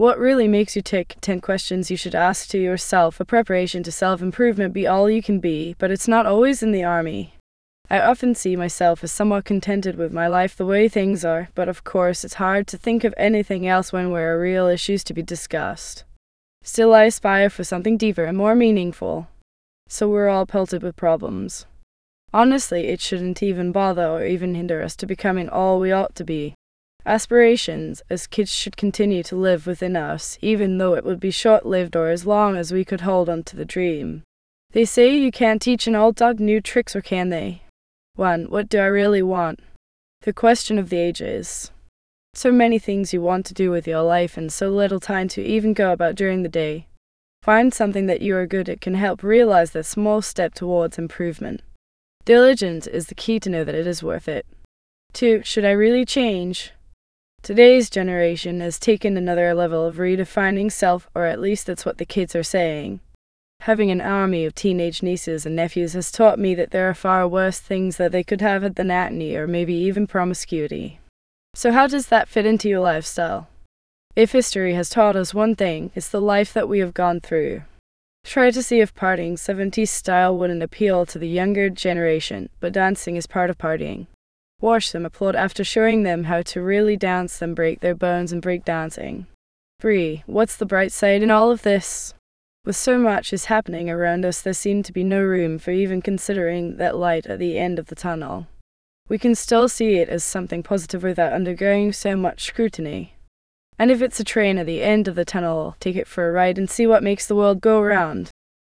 What really makes you tick? 10 questions you should ask to yourself. A preparation to self-improvement. Be all you can be, but it's not always in the army. I often see myself as somewhat contented with my life the way things are, but of course it's hard to think of anything else when there are real issues to be discussed. Still, I aspire for something deeper and more meaningful. So we're all pelted with problems. Honestly, it shouldn't even bother or even hinder us to becoming all we ought to be. Aspirations as kids should continue to live within us, even though it would be short-lived or as long as we could hold on to the dream. They say you can't teach an old dog new tricks, or can they? 1. What do I really want? The question of the ages. So many things you want to do with your life and so little time to even go about during the day. Find something that you are good at can help realize that small step towards improvement. Diligence is the key to know that it is worth it. 2. Should I really change? Today's generation has taken another level of redefining self, or at least that's what the kids are saying. Having an army of teenage nieces and nephews has taught me that there are far worse things that they could have than acne or maybe even promiscuity. So how does that fit into your lifestyle? If history has taught us one thing, it's the life that we have gone through. Try to see if partying 70s style wouldn't appeal to the younger generation, but dancing is part of partying. Watch them applaud after showing them how to really dance, them break their bones and break dancing. 3. What's the bright side in all of this? With so much is happening around us, there seemed to be no room for even considering that light at the end of the tunnel. We can still see it as something positive without undergoing so much scrutiny. And if it's a train at the end of the tunnel, take it for a ride and see what makes the world go round.